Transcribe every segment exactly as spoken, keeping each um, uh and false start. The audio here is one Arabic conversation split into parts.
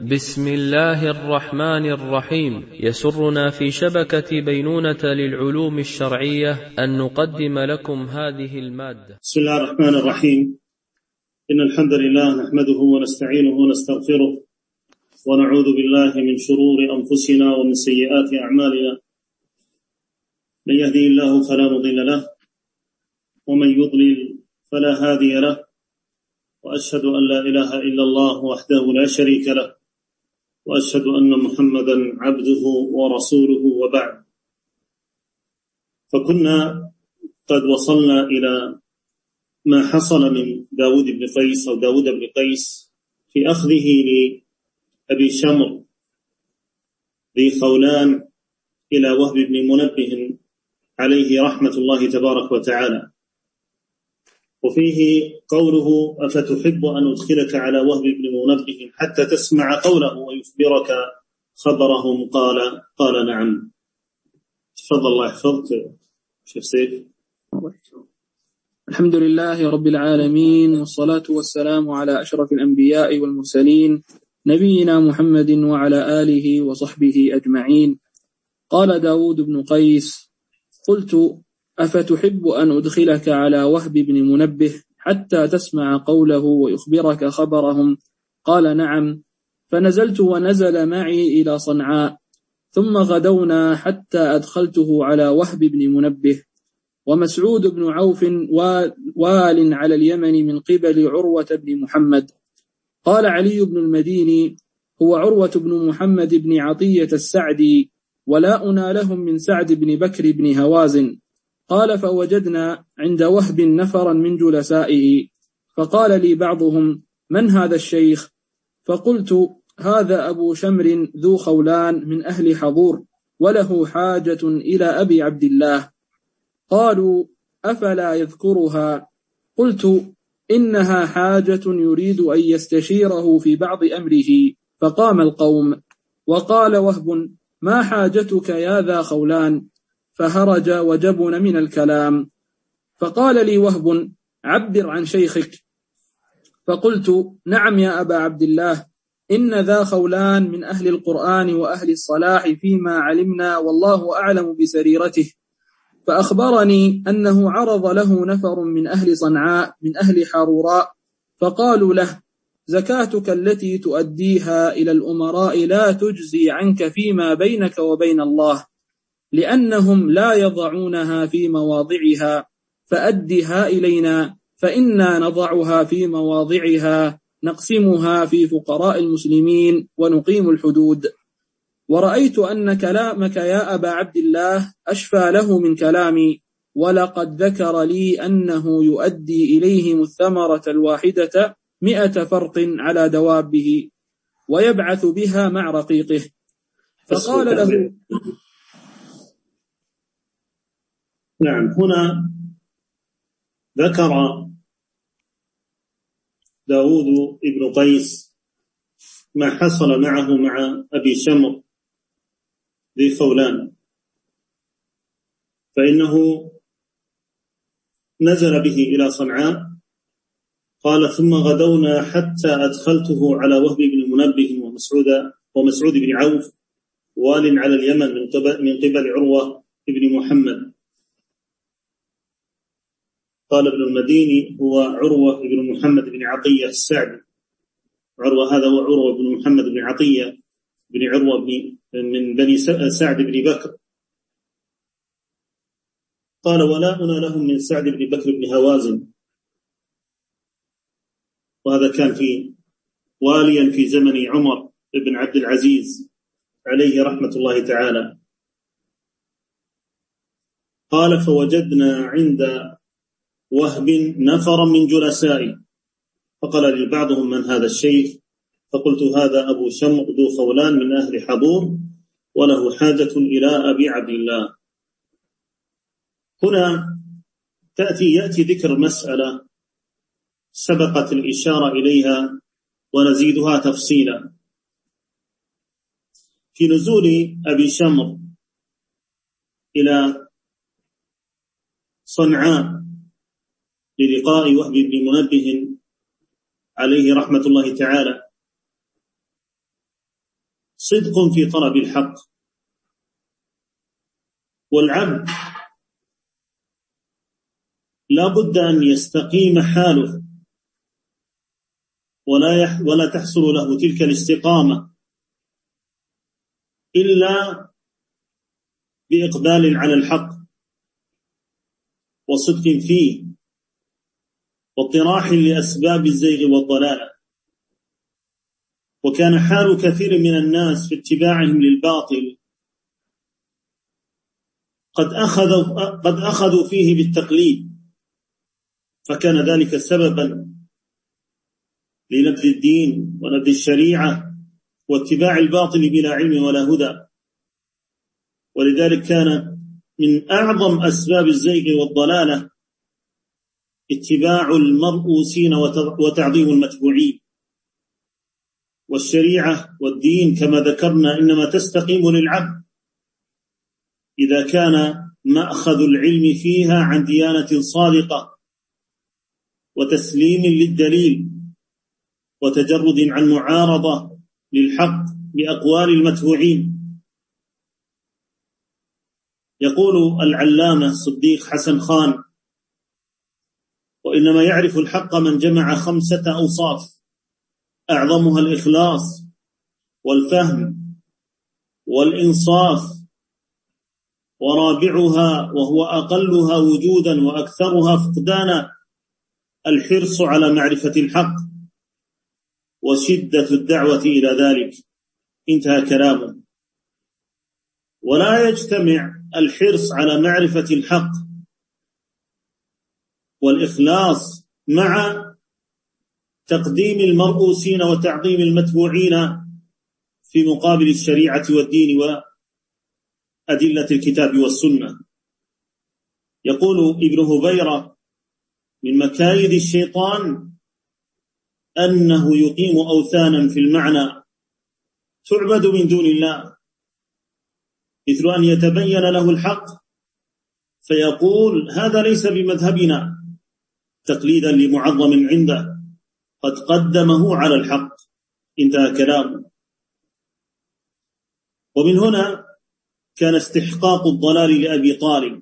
بسم الله الرحمن الرحيم. يسرنا في شبكة بينونة للعلوم الشرعية أن نقدم لكم هذه المادة. بسم الله الرحمن الرحيم. إن الحمد لله نحمده ونستعينه ونستغفره ونعوذ بالله من شرور أنفسنا ومن سيئات أعمالنا. من يهدي الله فلا مضل له ومن يضلل فلا هادي له، وأشهد أن لا إله إلا الله وحده لا شريك له، وأشهد أن محمدا عبده ورسوله، وبعد. فكنا قد وصلنا إلى ما حصل من داود بن قيس أو داود بن قيس في أخذه لأبي شمر ذي خولان إلى وهب بن منبه عليه رحمة الله تبارك وتعالى، وفيه قوله: أفتحب أن أدخلك على وهب بن منبه حتى تسمع قوله ويخبرك خبرهم؟ قال قال نعم. تفضل الله يحفظك شيخ سيف. الحمد لله رب العالمين، والصلاة والسلام على أشرف الأنبياء والمرسلين نبينا محمد وعلى آله وصحبه أجمعين. قال داود بن قيس: قلت: أفتحب أن أدخلك على وهب بن منبه حتى تسمع قوله ويخبرك خبرهم؟ قال نعم. فنزلت ونزل معي إلى صنعاء، ثم غدونا حتى أدخلته على وهب بن منبه، ومسعود بن عوف وال على اليمن من قبل عروة بن محمد. قال علي بن المديني: هو عروة بن محمد بن عطية السعدي، ولا أنا لهم من سعد بن بكر بن هوازن. قال: فوجدنا عند وهب نفرا من جلسائه، فقال لي بعضهم: من هذا الشيخ؟ فقلت: هذا أبو شمر ذو خولان من أهل حضور، وله حاجة إلى أبي عبد الله. قالوا: أفلا يذكرها؟ قلت: إنها حاجة يريد أن يستشيره في بعض أمره. فقام القوم، وقال وهب: ما حاجتك يا ذا خولان؟ فهرج وجبن من الكلام. فقال لي وهب: عبر عن شيخك. فقلت: نعم يا أبا عبد الله، إن ذا خولان من أهل القرآن وأهل الصلاح فيما علمنا، والله أعلم بسريرته. فأخبرني أنه عرض له نفر من أهل صنعاء من أهل حروراء، فقالوا له: زكاتك التي تؤديها إلى الأمراء لا تجزي عنك فيما بينك وبين الله، لأنهم لا يضعونها في مواضعها، فأدها إلينا، فإنا نضعها في مواضعها، نقسمها في فقراء المسلمين ونقيم الحدود. ورأيت أن كلامك يا أبا عبد الله أشفى له من كلامي، ولقد ذكر لي أنه يؤدي إليهم الثمرة الواحدة مئة فرق على دوابه، ويبعث بها مع رقيقه. فقال له: نعم. هنا ذكر داود ابن قيس ما حصل معه مع أبي شمر ذي خولان، فإنه نزل به إلى صنعاء. قال: ثم غدونا حتى أدخلته على وهب بن منبه ومسعود ومسعود بن عوف وال على اليمن من قبل من قبل عروة بن محمد. قال ابن المديني: هو عروة بن محمد بن عطية السعدي. عروة هذا هو عروة بن محمد بن عطية بن عروة بن من بني سعد بن بكر. قال: ولا أنا لهم من سعد بن بكر بن هوازن، وهذا كان في واليا في زمن عمر بن عبد العزيز عليه رحمة الله تعالى. قال: فوجدنا عند وهب نفرا من جلسائه، فقال لي بعضهم: من هذا الشيخ؟ فقلت: هذا أبو شمر ذو خولان من أهل حضور، وله حاجة إلى أبي عبد الله. هنا تأتي يأتي ذكر مسألة سبقت الإشارة إليها ونزيدها تفصيلا. في نزول أبي شمر إلى صنعاء للقاء وهب بن منبه عليه رحمة الله تعالى، صدق في طلب الحق. والعبد لا بد أن يستقيم حاله ولا يح ولا تحصل له تلك الاستقامة إلا بإقبال على الحق وصدق فيه واطراح لأسباب الزيغ والضلالة. وكان حال كثير من الناس في اتباعهم للباطل قد أخذوا, قد أخذوا فيه بالتقليد، فكان ذلك سببا لنبذ الدين ونبذ الشريعة واتباع الباطل بلا علم ولا هدى. ولذلك كان من أعظم أسباب الزيغ والضلالة اتباع المرؤوسين وتعظيم المتبوعين. والشريعة والدين كما ذكرنا إنما تستقيم للعبد إذا كان مأخذ العلم فيها عن ديانة صادقة وتسليم للدليل وتجرد عن معارضة للحق بأقوال المتبوعين. يقول العلامة صديق حسن خان: وإنما يعرف الحق من جمع خمسة أوصاف، أعظمها الإخلاص والفهم والإنصاف، ورابعها وهو أقلها وجودا وأكثرها فقدانا الحرص على معرفة الحق وشدة الدعوة إلى ذلك. انتهى كلامه. ولا يجتمع الحرص على معرفة الحق والإخلاص مع تقديم المرؤوسين وتعظيم المتبوعين في مقابل الشريعة والدين وأدلة الكتاب والسنة. يقول ابن هبيرة: من مكايد الشيطان أنه يقيم أوثانا في المعنى تعبد من دون الله، مثل أن يتبين له الحق فيقول: هذا ليس بمذهبنا، تقليدا لمعظم عنده قد قدمه على الحق. انتهى كلامه. ومن هنا كان استحقاق الضلال لأبي طالب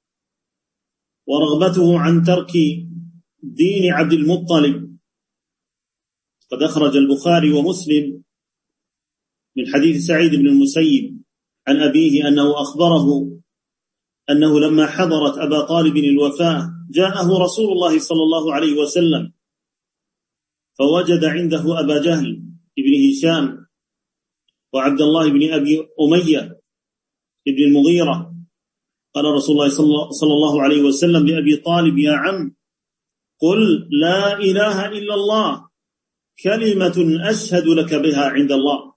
ورغبته عن ترك دين عبد المطلب. قد أخرج البخاري ومسلم من حديث سعيد بن المسيب عن أبيه أنه أخبره أنه لما حضرت أبا طالب الوفاة جاءه رسول الله صلى الله عليه وسلم فوجد عنده أبا جهل ابن هشام وعبد الله بن أبي أمية ابن المغيرة. قال رسول الله صلى الله عليه وسلم لأبي طالب: يا عم، قل لا إله إلا الله، كلمة أشهد لك بها عند الله.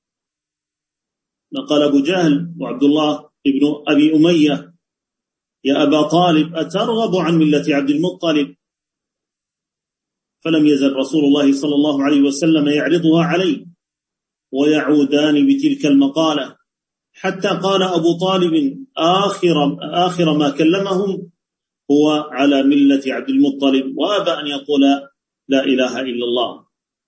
قال أبو جهل وعبد الله ابن أبي أمية: يا أبا طالب، أترغب عن ملة عبد المطلب؟ فلم يزل رسول الله صلى الله عليه وسلم يعرضها عليه ويعودان بتلك المقالة، حتى قال أبو طالب آخر, آخر ما كلمهم: هو على ملة عبد المطلب، وأبى أن يقول لا إله إلا الله.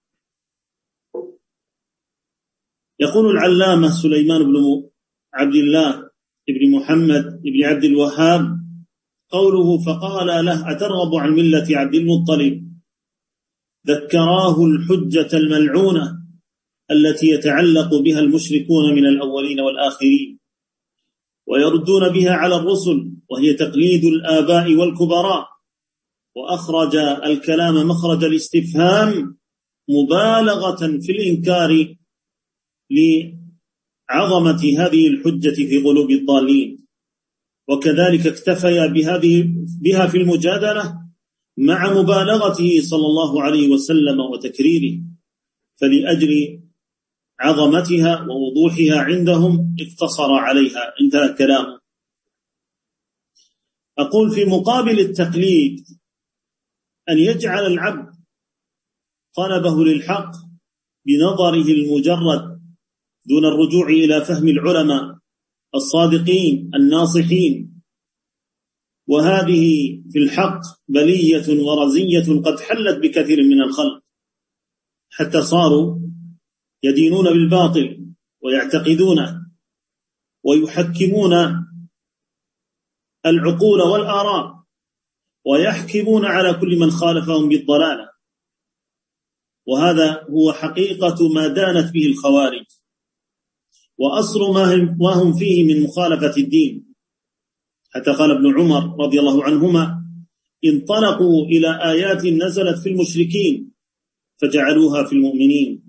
يقول العلامة سليمان بن عبد الله ابن محمد ابن عبد الوهاب: قوله فقال له: أترغب عن ملة عبد المطلب، ذكراه الحجة الملعونة التي يتعلق بها المشركون من الأولين والآخرين ويردون بها على الرسل، وهي تقليد الآباء والكبراء. وأخرج الكلام مخرج الاستفهام مبالغة في الإنكار لعظمة هذه الحجة في قلوب الضالين، وكذلك اكتفي بهذه بها في المجادلة مع مبالغته صلى الله عليه وسلم وتكريره، فلأجل عظمتها ووضوحها عندهم اقتصر عليها. انتهى كلامه. أقول في مقابل التقليد أن يجعل العبد طلبه للحق بنظره المجرد دون الرجوع إلى فهم العلماء الصادقين الناصحين، وهذه في الحق بلية ورزية قد حلت بكثير من الخلق، حتى صاروا يدينون بالباطل ويعتقدونه ويحكمون العقول والآراء ويحكمون على كل من خالفهم بالضلالة، وهذا هو حقيقة ما دانت به الخوارج وأصل ما هم فيه من مخالفة الدين. حتى قال ابن عمر رضي الله عنهما: انطلقوا إلى آيات نزلت في المشركين فجعلوها في المؤمنين.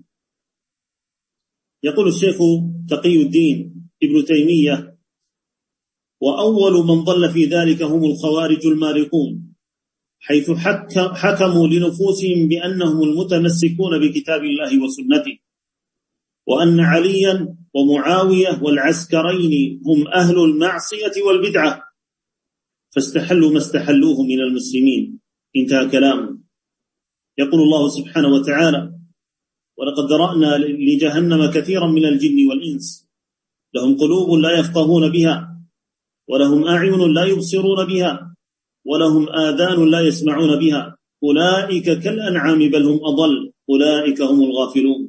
يقول الشيخ تقي الدين ابن تيمية: وأول من ضل في ذلك هم الخوارج المارقون، حيث حكموا لنفوسهم بأنهم المتمسكون بكتاب الله وسنته، وأن عليا ومعاوية والعسكرين هم أهل المعصية والبدعة، فاستحلوا ما استحلوه من المسلمين. انتهى كلامه. يقول الله سبحانه وتعالى: ولقد ذرأنا لجهنم كثيرا من الجن والإنس لهم قلوب لا يفقهون بها ولهم أعين لا يبصرون بها ولهم آذان لا يسمعون بها أولئك كالأنعام بل هم أضل أولئك هم الغافلون.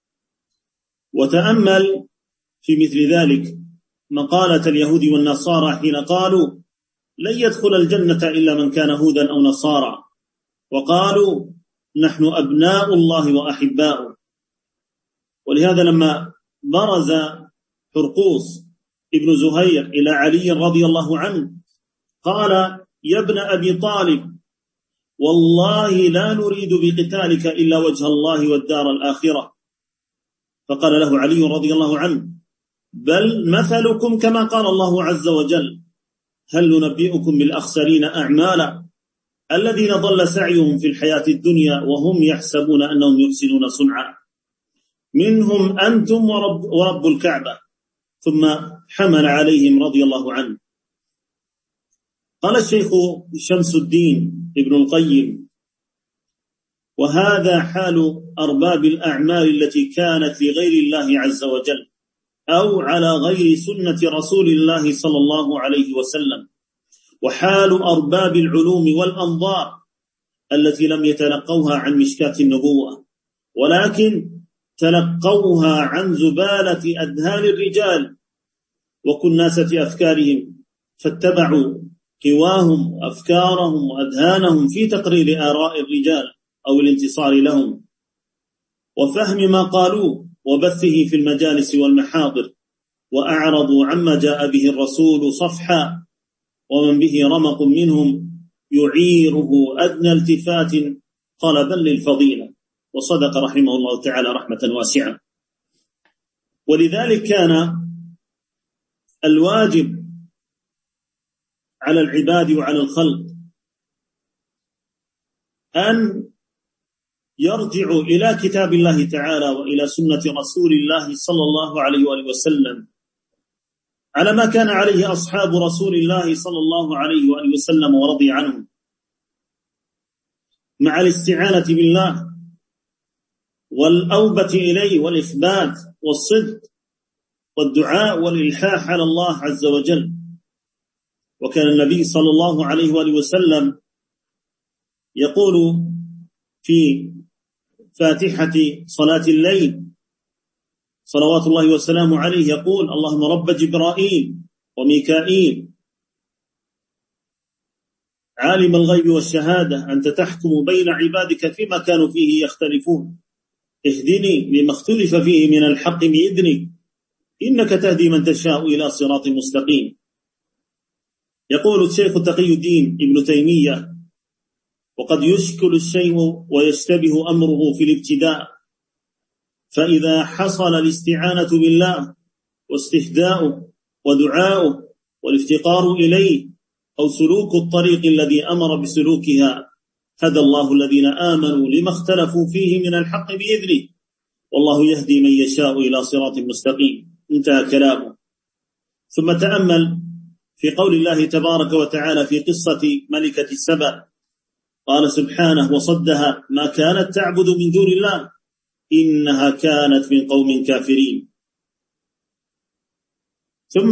وتأمل في مثل ذلك مقالة اليهود والنصارى حين قالوا: لن يدخل الجنة إلا من كان هودا أو نصارى، وقالوا: نحن أبناء الله وأحباؤه. ولهذا لما برز حرقوس ابن زهير إلى علي رضي الله عنه قال: يا ابن أبي طالب، والله لا نريد بقتالك إلا وجه الله والدار الآخرة. فقال له علي رضي الله عنه: بل مثلكم كما قال الله عز وجل: هل ننبئكم بالأخسرين أعمالا الذين ضل سعيهم في الحياة الدنيا وهم يحسبون أنهم يحسنون صنعا، منهم أنتم ورب, ورب الكعبة. ثم حمل عليهم رضي الله عنه. قال الشيخ شمس الدين ابن القيم: وهذا حال أرباب الأعمال التي كانت لغير الله عز وجل أو على غير سنة رسول الله صلى الله عليه وسلم، وحال أرباب العلوم والأنظار التي لم يتلقوها عن مشكاة النبوة، ولكن تلقوها عن زبالة أذهان الرجال وكناسة أفكارهم، فاتبعوا هواهم وأفكارهم وأذهانهم في تقرير آراء الرجال أو الانتصار لهم وفهم ما قالوه وبثه في المجالس والمحاضر، وأعرضوا عما جاء به الرسول صفحا، ومن به رمق منهم يعيره أدنى التفات طلبا للفضيلة. وصدق رحمه الله تعالى رحمة واسعة. ولذلك كان الواجب على العباد وعلى الخلق أن يرجعوا إلى كتاب الله تعالى وإلى سنة رسول الله صلى الله عليه وآله وسلم على ما كان عليه أصحاب رسول الله صلى الله عليه وآله وسلم ورضي عنهم، مع الاستعانة بالله والأوبة إليه والإثبات والصدق والدعاء والإلحاح على الله عز وجل. وكان النبي صلى الله عليه وآله وسلم يقول في فاتحة صلاة الليل صلوات الله وسلامه عليه، يقول: اللهم رب جبرائيل وميكائيل عالم الغيب والشهادة أنت تحكم بين عبادك فيما كانوا فيه يختلفون، اهدني لما اختلف فيه من الحق بإذنك إنك تهدي من تشاء إلى صراط مستقيم. يقول الشيخ تقي الدين ابن تيمية: وقد يشكل الشيء ويشتبه أمره في الابتداء، فإذا حصل الاستعانة بالله واستهداؤه ودعاؤه والافتقار إليه أو سلوك الطريق الذي أمر بسلوكها، هدى الله الذين آمنوا لما اختلفوا فيه من الحق بإذنه والله يهدي من يشاء إلى صراط مستقيم. انتهى كلامه. ثم تأمل في قول الله تبارك وتعالى في قصة ملكة السبأ، قال سبحانه: وصدها ما كانت تعبد من دون الله إنها كانت من قوم كافرين. ثم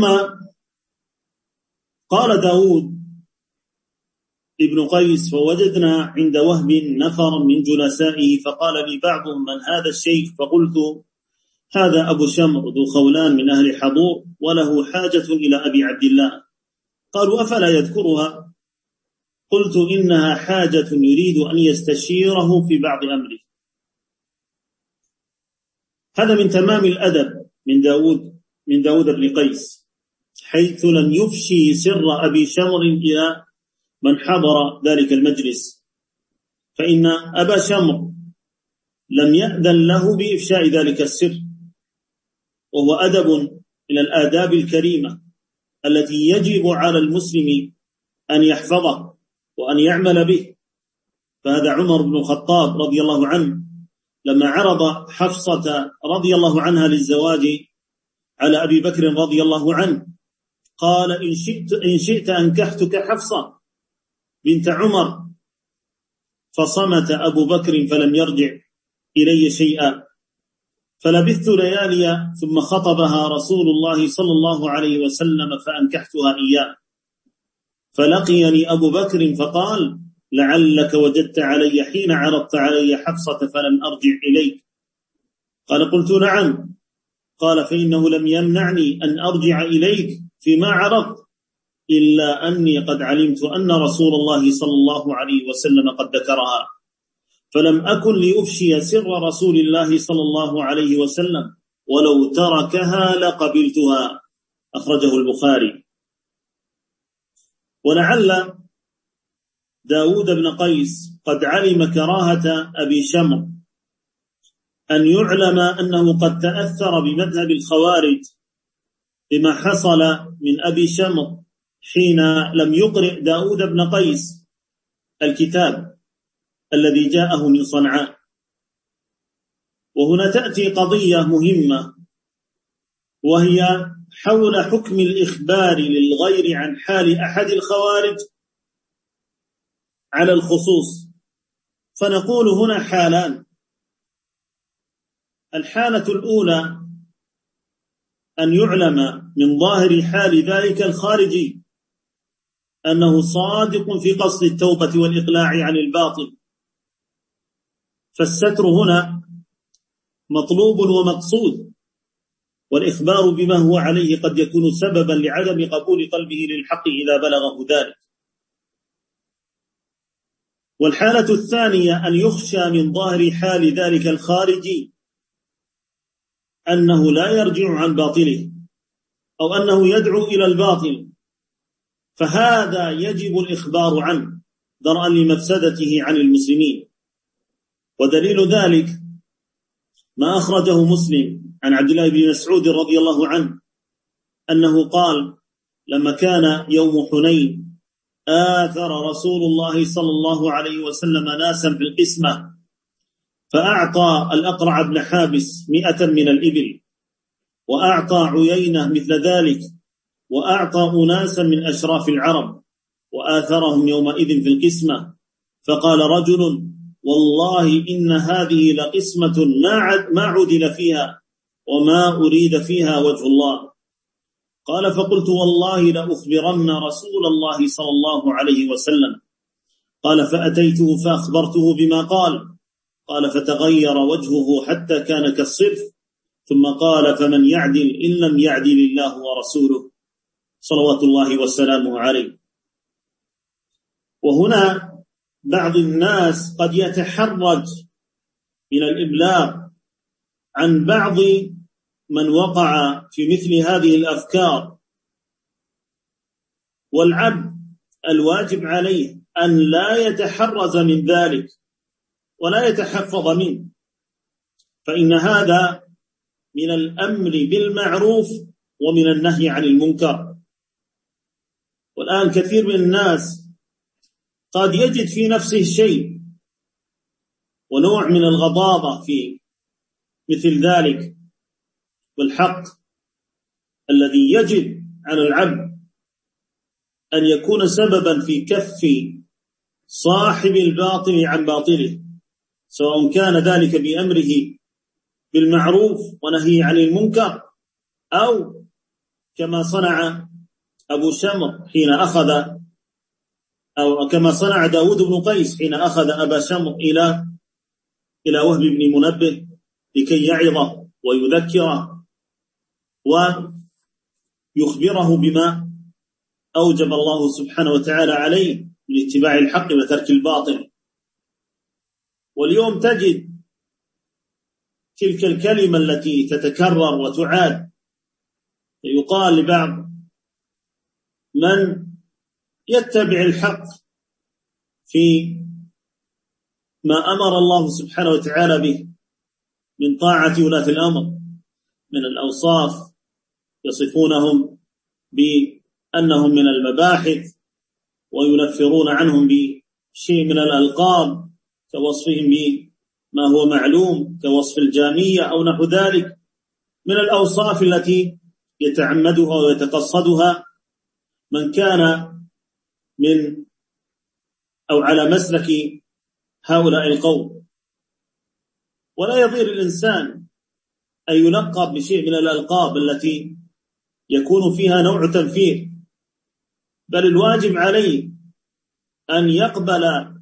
قال داود ابن قيس: فوجدنا عند وهب نفر من جلسائه فقال لي بعضهم: من هذا الشيخ؟ فقلت: هذا أبو شمر ذو خولان من أهل حضور وله حاجة إلى أبي عبد الله. قالوا أفلا يذكرها؟ قلت إنها حاجة يريد أن يستشيره في بعض أمره. هذا من تمام الأدب من داود من داود بن قيس، حيث لم يفشي سر أبي شمر إلى من حضر ذلك المجلس، فإن أبا شمر لم يأذن له بإفشاء ذلك السر، وهو أدب من الآداب الكريمة التي يجب على المسلم أن يحفظه وأن يعمل به. فهذا عمر بن الخطاب رضي الله عنه لما عرض حفصة رضي الله عنها للزواج على أبي بكر رضي الله عنه قال إن شئت, إن شئت أنكحتك حفصة بنت عمر، فصمت أبو بكر فلم يرجع إلي شيئا، فلبثت ليالي ثم خطبها رسول الله صلى الله عليه وسلم فأنكحتها إياه، فلقيني أبو بكر فقال لعلك وجدت علي حين عرضت علي حفصة فلم أرجع إليك. قال قلت نعم. قال فإنه لم يمنعني أن أرجع إليك فيما عرضت إلا أني قد علمت أن رسول الله صلى الله عليه وسلم قد ذكرها، فلم أكن لأفشي سر رسول الله صلى الله عليه وسلم، ولو تركها لقبلتها. أخرجه البخاري. ولعل داود بن قيس قد علم كراهة أبي شمر أن يعلم أنه قد تأثر بمذهب الخوارج بما حصل من أبي شمر حين لم يقرئ داود بن قيس الكتاب الذي جاءه من صنعاء. وهنا تأتي قضية مهمة، وهي حول حكم الإخبار للغير عن حال أحد الخوارج على الخصوص. فنقول هنا حالان. الحالة الأولى أن يعلم من ظاهر حال ذلك الخارجي أنه صادق في قصد التوبة والإقلاع عن الباطل، فالستر هنا مطلوب ومقصود، والإخبار بما هو عليه قد يكون سببا لعدم قبول قلبه للحق إذا بلغه ذلك. والحالة الثانية أن يخشى من ظاهر حال ذلك الخارجي أنه لا يرجع عن باطله أو أنه يدعو إلى الباطل، فهذا يجب الإخبار عنه درءا لمفسدته عن المسلمين. ودليل ذلك ما أخرجه مسلم عن عبد الله بن مسعود رضي الله عنه أنه قال لما كان يوم حنين آثر رسول الله صلى الله عليه وسلم ناسا في القسمة، فأعطى الأقرع بن حابس مئة من الإبل، وأعطى عيينة مثل ذلك، وأعطى أناسا من أشراف العرب، وآثرهم يومئذ في القسمة. فقال رجل والله إن هذه لقسمة ما عدل فيها وما أريد فيها وجه الله. قال فقلت والله لأخبرن رسول الله صلى الله عليه وسلم. قال فأتيته فأخبرته بما قال. قال فتغير وجهه حتى كان كالصرف، ثم قال فمن يعدل إن لم يعدل الله ورسوله صلوات الله وسلامه عليه. وهنا بعض الناس قد يتحرج من الإبلاغ عن بعض من وقع في مثل هذه الأفكار، والعبد الواجب عليه أن لا يتحرز من ذلك ولا يتحفظ منه، فإن هذا من الأمر بالمعروف ومن النهي عن المنكر. والآن كثير من الناس قد يجد في نفسه شيء ونوع من الغضاضة في مثل ذلك، والحق الذي يجب على العبد أن يكون سببا في كف صاحب الباطل عن باطله، سواء كان ذلك بأمره بالمعروف ونهي عن المنكر، أو كما صنع أبو شمر حين أخذ أو كما صنع داود بن قيس حين أخذ أبا شمر إلى إلى وهب بن منبه لكي يعظه ويذكره ويخبره بما أوجب الله سبحانه وتعالى عليه من اتباع الحق وترك الباطل. واليوم تجد تلك الكلمة التي تتكرر وتعاد، يقال لبعض من يتبع الحق في ما أمر الله سبحانه وتعالى به من طاعة ولاة الأمر من الأوصاف، يصفونهم بأنهم من المباحث وينفرون عنهم بشيء من الألقاب كوصفهم بما هو معلوم كوصف الجامية أو نحو ذلك من الأوصاف التي يتعمدها ويتقصدها من كان من أو على مسلك هؤلاء القوم. ولا يضير الإنسان أن يلقب بشيء من الألقاب التي يكون فيها نوع تنفير، بل الواجب عليه أن يقبل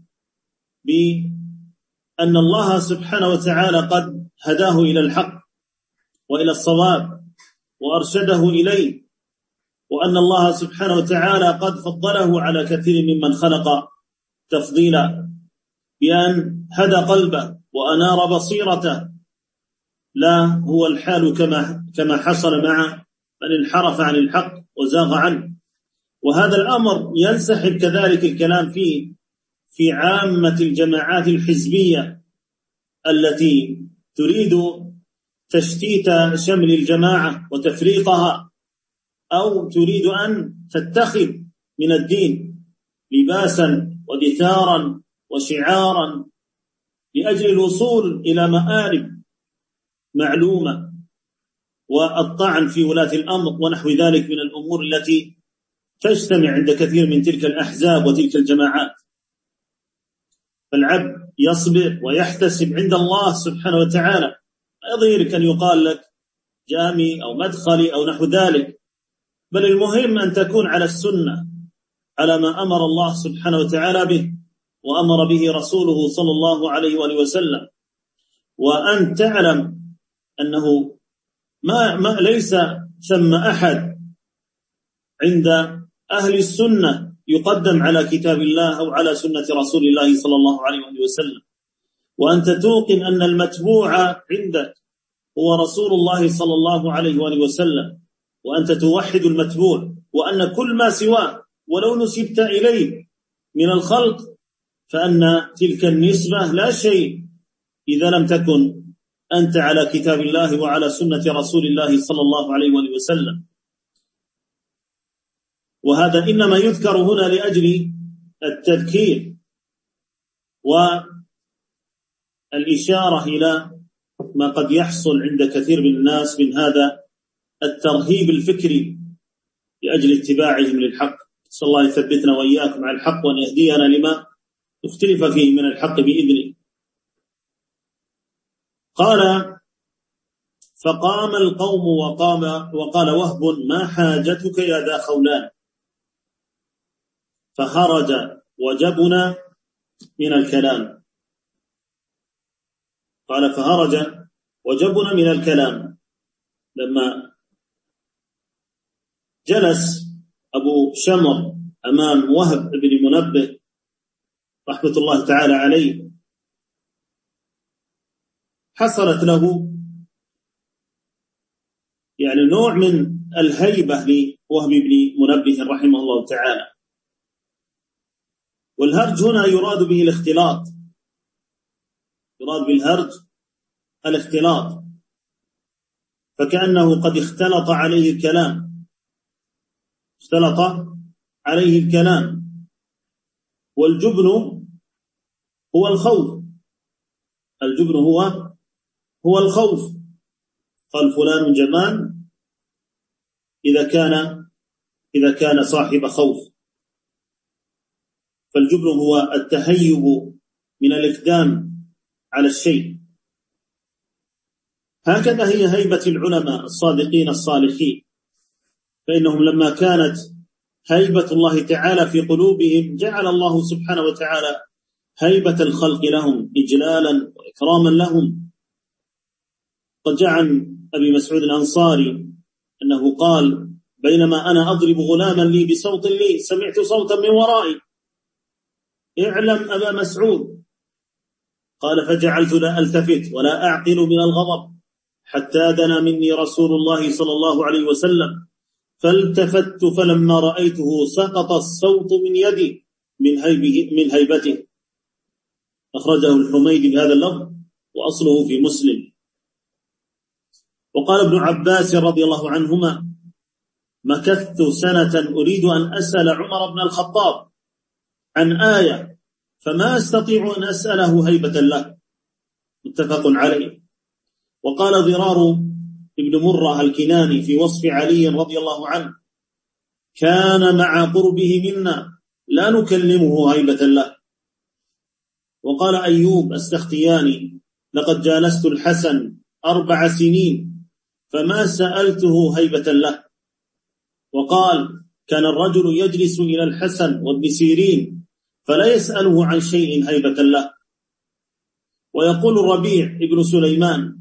بأن الله سبحانه وتعالى قد هداه إلى الحق وإلى الصواب وأرشده إليه، وأن الله سبحانه وتعالى قد فضله على كثير ممن خلق تفضيلا بأن هدى قلبه وأنار بصيرته، لا هو الحال كما كما حصل مع من انحرف عن الحق وزاغ عنه. وهذا الأمر ينسحب كذلك الكلام فيه في عامة الجماعات الحزبية التي تريد تشتيت شمل الجماعة وتفريقها، أو تريد أن تتخذ من الدين لباسا ودثارا وشعارا لأجل الوصول إلى مآرب معلومة والطعن في ولاة الأمر ونحو ذلك من الأمور التي تجتمع عند كثير من تلك الأحزاب وتلك الجماعات. فالعبد يصبر ويحتسب عند الله سبحانه وتعالى، لا يضيرك أن يقال لك جامي أو مدخلي أو نحو ذلك، بل المهم أن تكون على السنة على ما أمر الله سبحانه وتعالى به وأمر به رسوله صلى الله عليه وآله وسلم، وأن تعلم أنه ما, ما ليس ثم أحد عند أهل السنة يقدم على كتاب الله أو على سنة رسول الله صلى الله عليه وآله وسلم، وأنت توقن أن المتبوع عندك هو رسول الله صلى الله عليه وآله وسلم، وأنت توحد المتبوع، وأن كل ما سواه ولو نسبت إليه من الخلق فأن تلك النسبة لا شيء إذا لم تكن أنت على كتاب الله وعلى سنة رسول الله صلى الله عليه وآله وسلم. وهذا إنما يذكر هنا لأجل التذكير والإشارة إلى ما قد يحصل عند كثير من الناس من هذا الترهيب الفكري لأجل اتباعهم للحق. صلى الله يثبتنا وإياكم على الحق وأن يهدينا لما اختلف فيه من الحق بإذنه. قال: فقام القوم وقام وقال وهب: ما حاجتك يا ذا خولان؟ فخرج وجبنا من الكلام. قال: فخرج وجبنا من الكلام. لما جلس أبو شمر أمام وهب بن منبه رحمة الله تعالى عليه، حصلت له يعني نوع من الهيبة لوهب بن منبه رحمه الله تعالى. والهرج هنا يراد به الاختلاط، يراد بالهرج الاختلاط، فكأنه قد اختلط عليه الكلام، اختلط عليه الكلام. والجبن هو الخوف، الجبن هو هو الخوف. قال: فلان جبان إذا كان إذا كان صاحب خوف. فالجبن هو التهيب من الإقدام على الشيء. هكذا هي هيبة العلماء الصادقين الصالحين، فإنهم لما كانت هيبة الله تعالى في قلوبهم جعل الله سبحانه وتعالى هيبة الخلق لهم إجلالا وإكراما لهم. قد جاء عن أبي مسعود الأنصاري أنه قال: بينما أنا أضرب غلاما لي بصوت لي سمعت صوتا من ورائي: اعلم أبا مسعود. قال: فجعلت لا ألتفت ولا أعقل من الغضب حتى دنا مني رسول الله صلى الله عليه وسلم، فالتفت فلما رأيته سقط الصوت من يدي من, هيبه من هيبته. أخرجه الحميدي بهذا اللفظ وأصله في مسلم. وقال ابن عباس رضي الله عنهما: مكثت سنة أريد أن أسأل عمر بن الخطاب عن آية فما أستطيع أن أسأله هيبة له. متفق عليه. وقال ضرار ابن مرة الكناني في وصف علي رضي الله عنه: كان مع قربه منا لا نكلمه هيبة له. وقال أيوب السختياني: لقد جالست الحسن أربع سنين فما سألته هيبة له. وقال: كان الرجل يجلس إلى الحسن وابن سيرين فلا يسأله عن شيء هيبة له. ويقول الربيع ابن سليمان: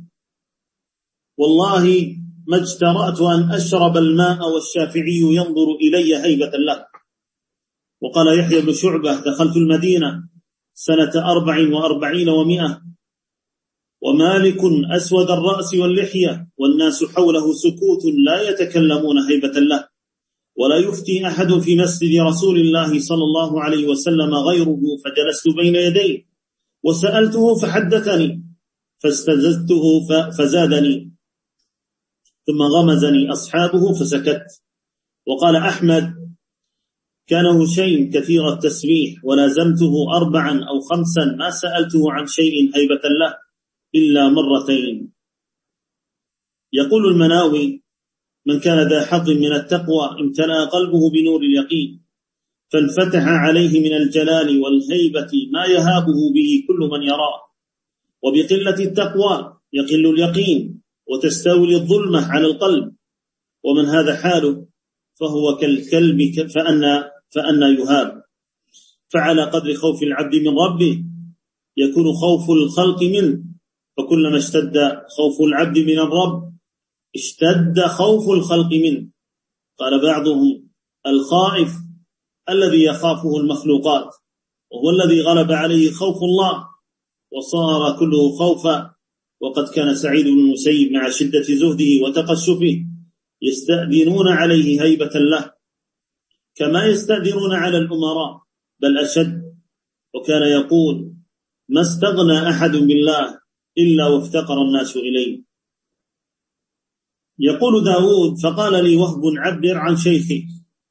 والله ما اجترأت أن أشرب الماء والشافعي ينظر إلي هيبة له. وقال يحيى بن شعبة: دخلت المدينة سنة أربع وأربعين ومئة ومالك أسود الرأس واللحية والناس حوله سكوت لا يتكلمون هيبة له، ولا يفتي أحد في مسجد رسول الله صلى الله عليه وسلم غيره، فجلست بين يديه وسألته فحدثني فاستزدته فزادني، ثم غمزني أصحابه فسكت. وقال أحمد: كان هشيم كثير التسبيح ولازمته أربعا أو خمسا ما سألته عن شيء هيبة له إلا مرتين. يقول المناوي: من كان ذا حظ من التقوى امتلأ قلبه بنور اليقين، فانفتح عليه من الجلال والهيبة ما يهابه به كل من يراه. وبقلة التقوى يقل اليقين وتستولي الظلمة على القلب، ومن هذا حاله فهو كالكلب فأنا, فأنا يهاب. فعلى قدر خوف العبد من ربه يكون خوف الخلق منه، فكلما اشتد خوف العبد من الرب اشتد خوف الخلق منه. قال بعضهم: الخائف الذي يخافه المخلوقات، وهو الذي غلب عليه خوف الله وصار كله خوفا. وقد كان سعيد بن المسيب مع شدة زهده وتقشفه يستأذنون عليه هيبة له كما يستأذنون على الأمراء، بل أشد. وكان يقول: ما استغنى أحد بالله إلا وافتقر الناس إليه. يقول داود: فقال لي وهب عبر عن شيخي،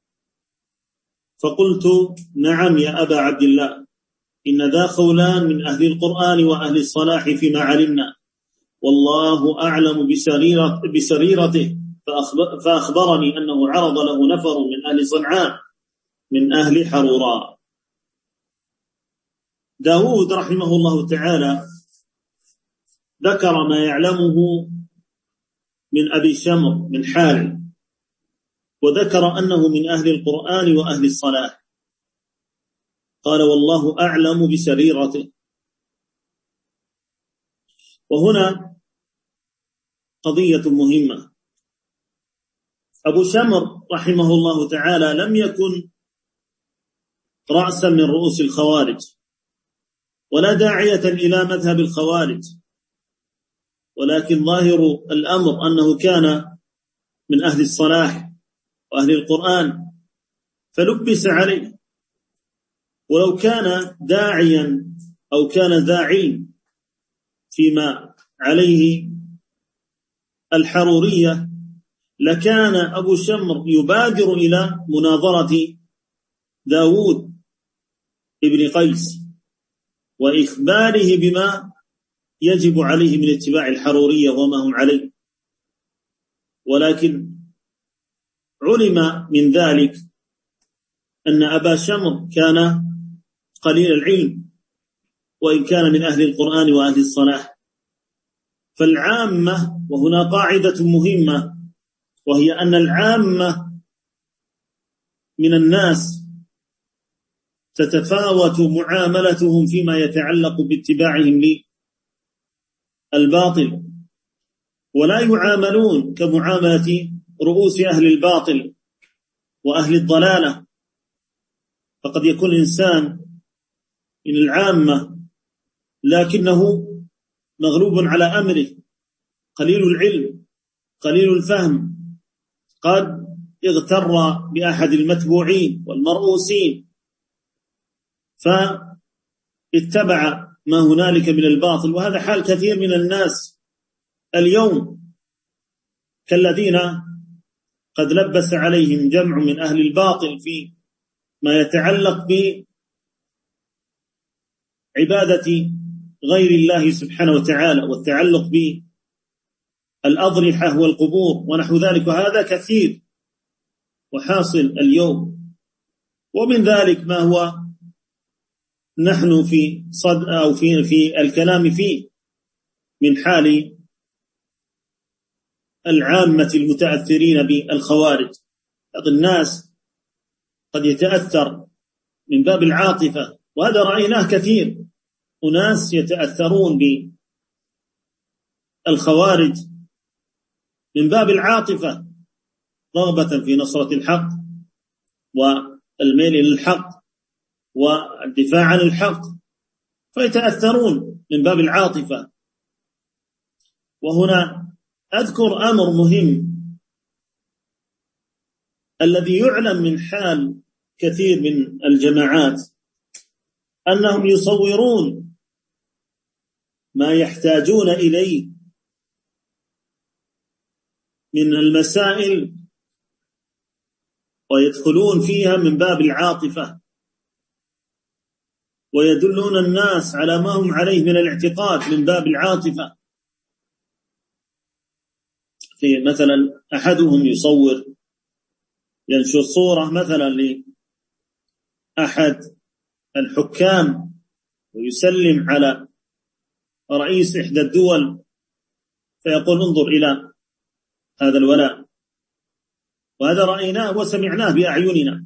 فقلت: نعم يا أبا عبد الله، إن ذا خولان من أهل القرآن وأهل الصلاح فيما علمنا، والله أعلم بسريرة بسريرته، فأخبرني أنه عرض له نفر من أهل صنعاء من أهل حروراء. داود رحمه الله تعالى ذكر ما يعلمه من أبي شمر من حاله، وذكر أنه من أهل القرآن وأهل الصلاح. قال: والله أعلم بسريرته. وهنا قضية مهمة. أبو شمر رحمه الله تعالى لم يكن رأسا من رؤوس الخوارج ولا داعية إلى مذهب الخوارج، ولكن ظاهر الأمر أنه كان من أهل الصلاح وأهل القرآن فلبس عليه. ولو كان داعيا أو كان ذا علم فيما عليه الحرورية لكان أبو شمر يبادر إلى مناظرة داود ابن قيس وإخباره بما يجب عليه من اتباع الحرورية وما هم عليه. ولكن علم من ذلك أن أبا شمر كان قليل العلم وإن كان من أهل القرآن وأهل الصلاح. فالعامة، وهنا قاعدة مهمة، وهي أن العامة من الناس تتفاوت معاملتهم فيما يتعلق باتباعهم للباطل، ولا يعاملون كمعاملة رؤوس أهل الباطل وأهل الضلالة. فقد يكون الإنسان من العامة لكنه مغلوب على أمره، قليل العلم قليل الفهم، قد اغتر بأحد المتبوعين والمرؤوسين فاتبع ما هنالك من الباطل. وهذا حال كثير من الناس اليوم، كالذين قد لبس عليهم جمع من أهل الباطل في ما يتعلق بعبادة غير الله سبحانه وتعالى والتعلق بالأضرحة والقبور ونحو ذلك، وهذا كثير وحاصل اليوم. ومن ذلك ما هو نحن في صد أو في في الكلام فيه من حال العامة المتأثرين بالخوارج. بعض الناس قد يتأثر من باب العاطفة، وهذا رأيناه كثير، أناس يتأثرون بالخوارج من باب العاطفة رغبة في نصرة الحق والميل إلى الحق والدفاع عن الحق، فيتأثرون من باب العاطفة. وهنا أذكر أمر مهم الذي يعلم من حال كثير من الجماعات، أنهم يصورون ما يحتاجون إليه من المسائل ويدخلون فيها من باب العاطفة، ويدلون الناس على ما هم عليه من الاعتقاد من باب العاطفة. في مثلا أحدهم يصور ينشر صورة مثلا لأحد الحكام ويسلم على رئيس إحدى الدول، فيقول انظر إلى هذا الولاء. وهذا رأيناه وسمعناه بأعيننا،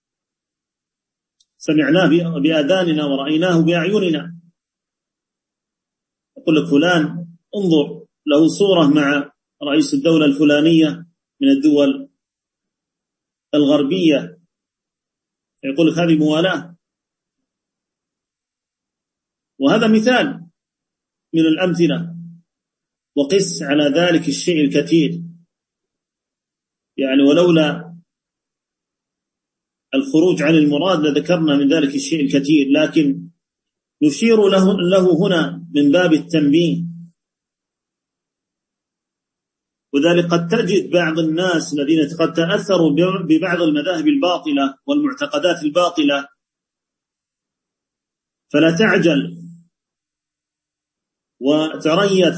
سمعناه بآذاننا ورأيناه بأعيننا. يقول لك فلان انظر له صورة مع رئيس الدولة الفلانية من الدول الغربية، يقول لك هذه موالاة. وهذا مثال من الأمثلة، وقس على ذلك الشيء الكثير. يعني ولولا الخروج عن المراد لذكرنا من ذلك الشيء الكثير، لكن نشير له, له هنا من باب التنبيه. وذلك قد تجد بعض الناس الذين قد تأثروا ببعض المذاهب الباطلة والمعتقدات الباطلة، فلا تعجل وتريث،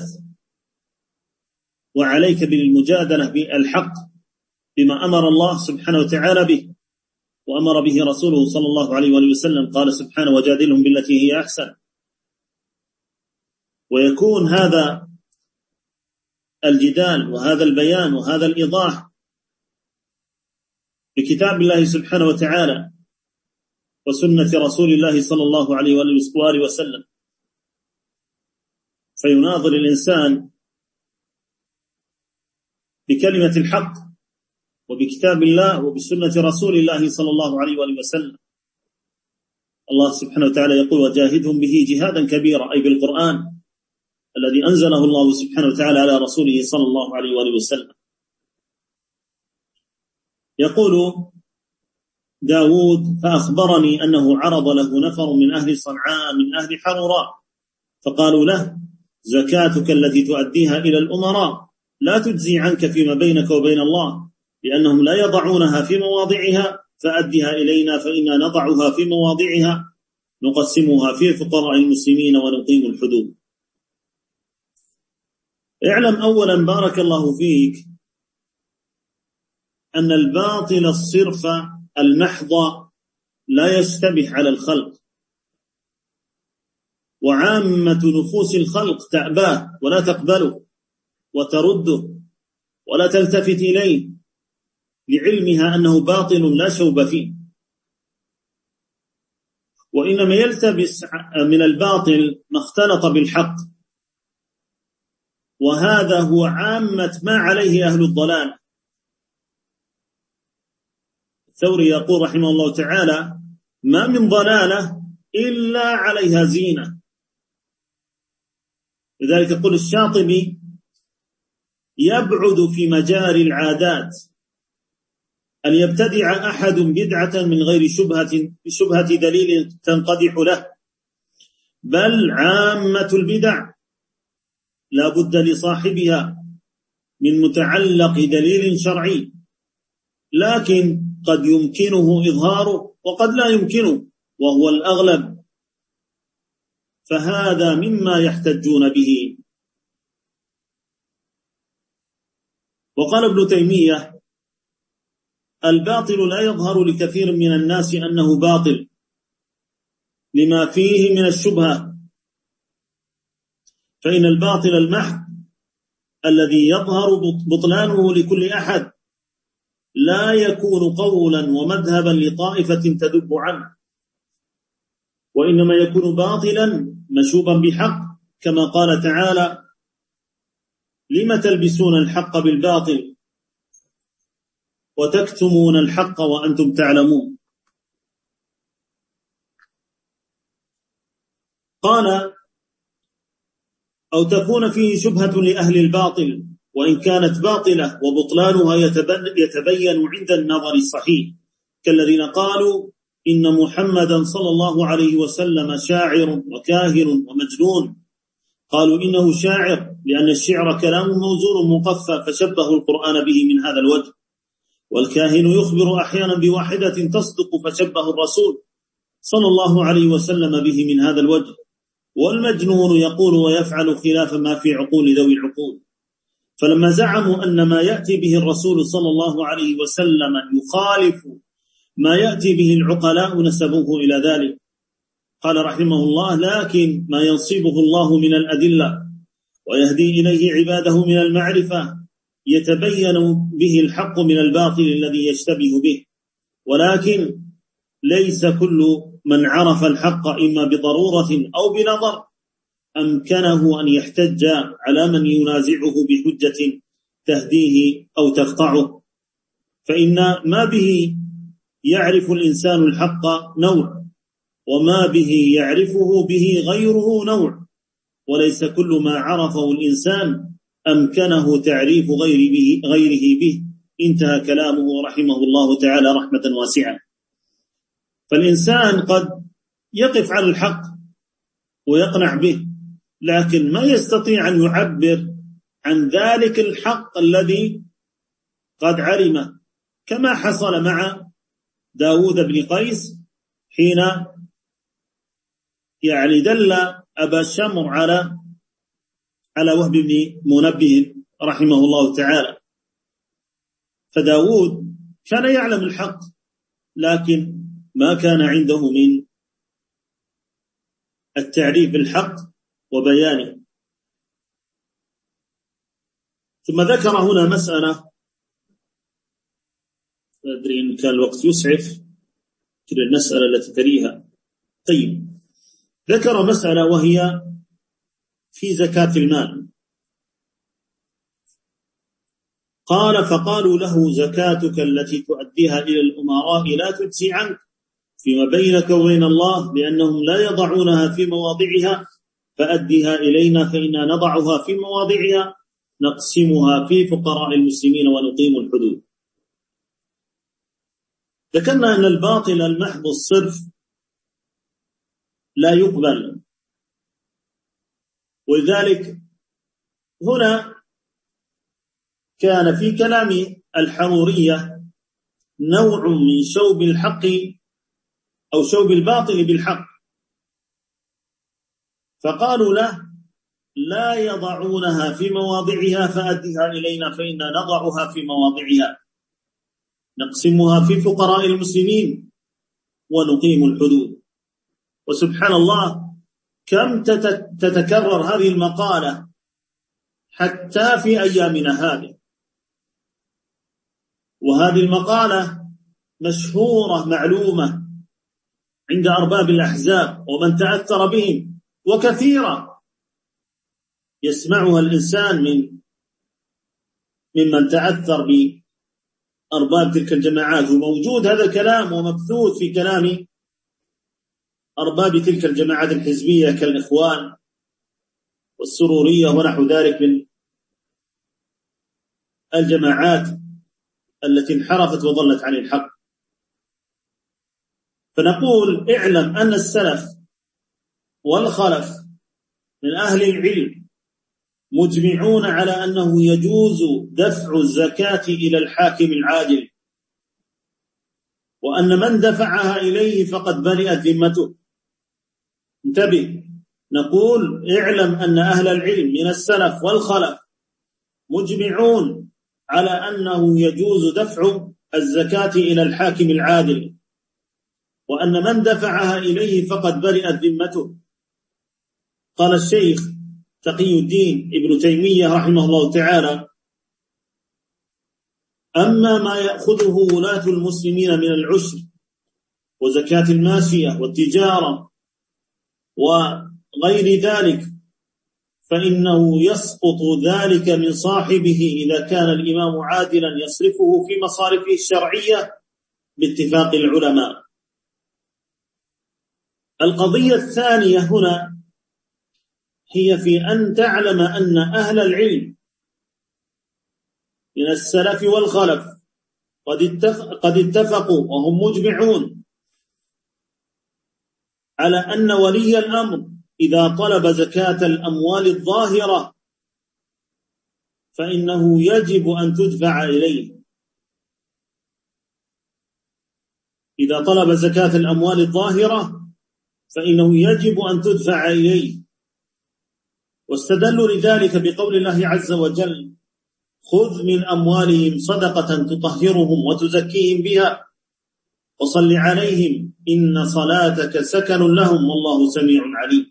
وعليك بالمجادلة بالحق بما أمر الله سبحانه وتعالى به وأمر به رسوله صلى الله عليه وآله وسلم. قال سبحانه وجادلهم بالتي هي أحسن. ويكون هذا الجدال وهذا البيان وهذا الإيضاح بكتاب الله سبحانه وتعالى وسنة رسول الله صلى الله عليه وآله وسلم، فيناظر الإنسان بكلمة الحق وبكتاب الله وبسنة رسول الله صلى الله عليه وآله وسلم. الله سبحانه وتعالى يقول وجاهدهم به جهادا كبيرا، أي بالقرآن الذي أنزله الله سبحانه وتعالى على رسوله صلى الله عليه وآله وسلم. يقول داود فأخبرني أنه عرض له نفر من أهل صنعاء من أهل حروراء، فقالوا له زكاتك التي تؤديها إلى الأمراء لا تجزي عنك فيما بينك وبين الله، لأنهم لا يضعونها في مواضعها، فأدها إلينا فإنا نضعها في مواضعها نقسمها في فقراء المسلمين ونقيم الحدود. اعلم أولا بارك الله فيك أن الباطل الصرف المحض لا يشتبه على الخلق، وعامة نفوس الخلق تأباه ولا تقبله وترده ولا تلتفت إليه لعلمها أنه باطل لا شوب فيه، وإنما يلتبس من الباطل ما اختلط بالحق، وهذا هو عامة ما عليه أهل الضلال. الثوري يقول رحمه الله تعالى: ما من ضلالة إلا عليها زينة. لذلك يقول الشاطبي: يبعد في مجاري العادات أن يبتدع أحد بدعة من غير شبهة شبهة دليل تنقدح له، بل عامة البدع لا بد لصاحبها من متعلق دليل شرعي، لكن قد يمكنه إظهاره وقد لا يمكنه، وهو الأغلب، فهذا مما يحتجون به. وقال ابن تيمية: الباطل لا يظهر لكثير من الناس أنه باطل لما فيه من الشبهة، فإن الباطل المحض الذي يظهر بطلانه لكل أحد لا يكون قولا ومذهبا لطائفة تذب عنه، وإنما يكون باطلا مشوبا بحق، كما قال تعالى: لم تلبسون الحق بالباطل وتكتمون الحق وأنتم تعلمون. قال: أو تكون فيه شبهة لأهل الباطل وإن كانت باطلة وبطلانها يتبين عند النظر الصحيح، كالذين قالوا إن محمدا صلى الله عليه وسلم شاعر وكاهن ومجنون. قالوا إنه شاعر لأن الشعر كلام موزون مقفى فشبهوا القرآن به من هذا الوجه، والكاهن يخبر أحيانا بواحدة تصدق فشبه الرسول صلى الله عليه وسلم به من هذا الوجه، والمجنون يقول ويفعل خلاف ما في عقول ذوي العقول. فلما زعموا أن ما يأتي به الرسول صلى الله عليه وسلم يخالف ما يأتي به العقلاء نسبوه إلى ذلك. قال رحمه الله: لكن ما ينصبه الله من الأدلة ويهدي إليه عباده من المعرفة يتبين به الحق من الباطل الذي يشتبه به، ولكن ليس كل من عرف الحق إما بضرورة أو بنظر أمكنه أن يحتج على من ينازعه بحجة تهديه أو تقطعه، فإن ما به يعرف الإنسان الحق نوع، وما به يعرفه به غيره نوع، وليس كل ما عرفه الإنسان أمكنه تعريف غيره غيره به. انتهى كلامه رحمه الله تعالى رحمة واسعة. فالإنسان قد يقف على الحق ويقنع به، لكن ما يستطيع أن يعبر عن ذلك الحق الذي قد علمه، كما حصل مع داود بن قيس حين يعني دل أبا شمر على على وهب بن منبه رحمه الله تعالى. فداود كان يعلم الحق لكن ما كان عنده من التعريف الحق وبيانه. ثم ذكر هنا مسألة، أدري إن كان الوقت يسعف كل المسألة التي تليها. طيب، ذكر مسألة وهي في زكاة المال. قال: فقالوا له: زكاتك التي تؤديها إلى الأمراء لا تجزي عنك فيما بينك وبين الله، لأنهم لا يضعونها في مواضعها، فأديها إلينا فإنا نضعها في مواضعها نقسمها في فقراء المسلمين ونقيم الحدود. ذكرنا أن الباطل المحض الصرف لا يقبل، ولذلك هنا كان في كلام الحرورية نوع من شوب الحق أو شوب الباطل بالحق، فقالوا له: لا يضعونها في مواضعها فأدها إلينا فإنا نضعها في مواضعها نقسمها في فقراء المسلمين ونقيم الحدود. وسبحان الله كم تتكرر هذه المقالة حتى في أيامنا هذه، وهذه المقالة مشهورة معلومة عند أرباب الأحزاب ومن تأثر بهم، وكثيرة يسمعها الإنسان من ممن تأثر بأرباب تلك الجماعات، وموجود هذا الكلام ومبثوث في كلام أرباب تلك الجماعات الحزبية كالإخوان والسرورية ونحو ذلك من الجماعات التي انحرفت وضلت عن الحق. فنقول اعلم أن السلف والخلف من أهل العلم مجمعون على أنه يجوز دفع الزكاة إلى الحاكم العادل، وأن من دفعها إليه فقد برئت ذمته. انتبه، نقول اعلم أن أهل العلم من السلف والخلف مجمعون على أنه يجوز دفع الزكاة إلى الحاكم العادل، وأن من دفعها إليه فقد برئت ذمته. قال الشيخ تقي الدين ابن تيمية رحمه الله تعالى: أما ما يأخذه ولاة المسلمين من العشر وزكاة الماشية والتجارة وغير ذلك فإنه يسقط ذلك من صاحبه إذا كان الإمام عادلا يصرفه في مصارفه الشرعية باتفاق العلماء. القضية الثانية هنا هي في أن تعلم أن أهل العلم من السلف والخلف قد اتفقوا وهم مجمعون على أن ولي الأمر إذا طلب زكاة الأموال الظاهرة فإنه يجب أن تدفع إليه. إذا طلب زكاة الأموال الظاهرة فإنه يجب أن تدفع إليه. واستدلوا لذلك بقول الله عز وجل: خذ من أموالهم صدقة تطهرهم وتزكيهم بها وصل عليهم إن صلاتك سكن لهم والله سميع عليم.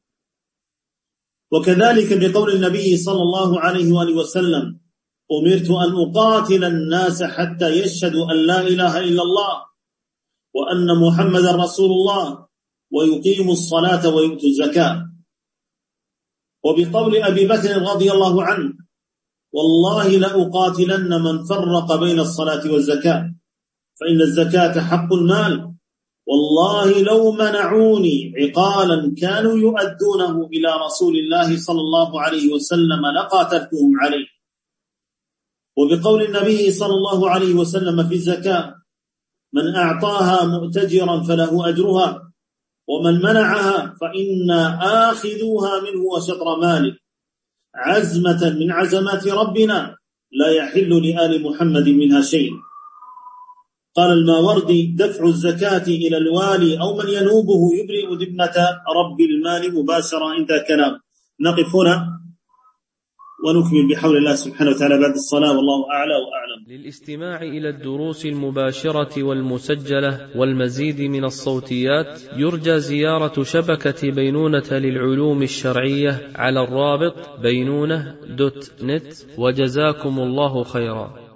وكذلك بقول النبي صلى الله عليه وآله وسلم: أمرت أن أقاتل الناس حتى يشهدوا أن لا إله إلا الله وأن محمدا رسول الله ويقيموا الصلاة ويؤتوا الزكاة. وبقول أبي بكر رضي الله عنه: والله لأقاتلن من فرق بين الصلاة والزكاة فإن الزكاة حق المال، والله لو منعوني عقالا كانوا يؤدونه إلى رسول الله صلى الله عليه وسلم لقاتلتهم عليه. وبقول النبي صلى الله عليه وسلم في الزكاة: من أعطاها مؤتجرا فله أجرها ومن منعها فإن آخذوها منه وشطر ماله عزمة من عزمات ربنا لا يحل لآل محمد منها شيء. قال الماوردي: دفع الزكاة إلى الوالي أو من ينوبه يبرئ ذمة رب المال مباشرة. انتهى كلام. نقف هنا ونكمل بحول الله سبحانه وتعالى بعد الصلاة، والله أعلى وأعلم. للاستماع إلى الدروس المباشرة والمسجلة والمزيد من الصوتيات يرجى زيارة شبكة بينونة للعلوم الشرعية على الرابط بينونة دوت نت، وجزاكم الله خيرا.